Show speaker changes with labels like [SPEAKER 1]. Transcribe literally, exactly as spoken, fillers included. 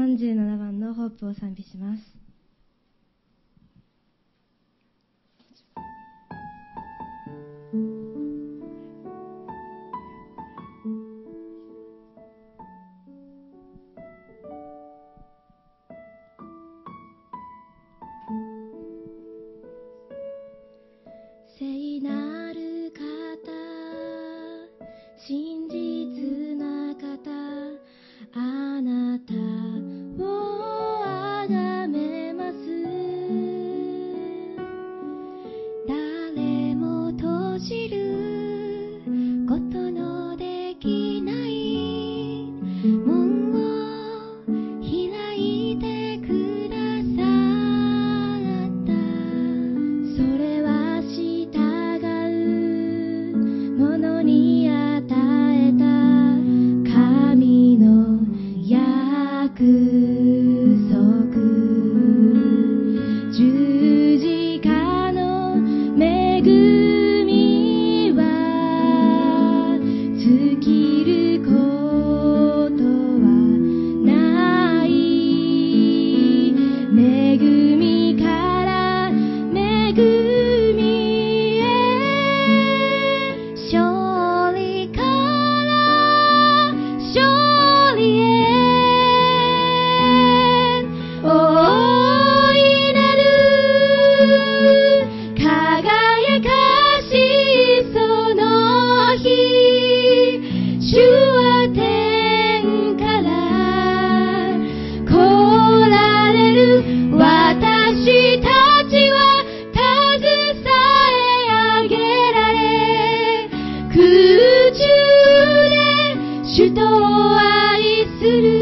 [SPEAKER 1] んじゅうななばんのホープを賛美します。聖なる方、真実な方、あなたをあがめます。誰も閉じることのできない門を開いてくださった。それは従う者に与えた神の約束。十字架の恵みは尽きることはない。恵みから恵みへ、勝利から勝利へ。大いなる輝かしその日、主は天から来られる。私たちは携え上げられ、空中で主と愛する。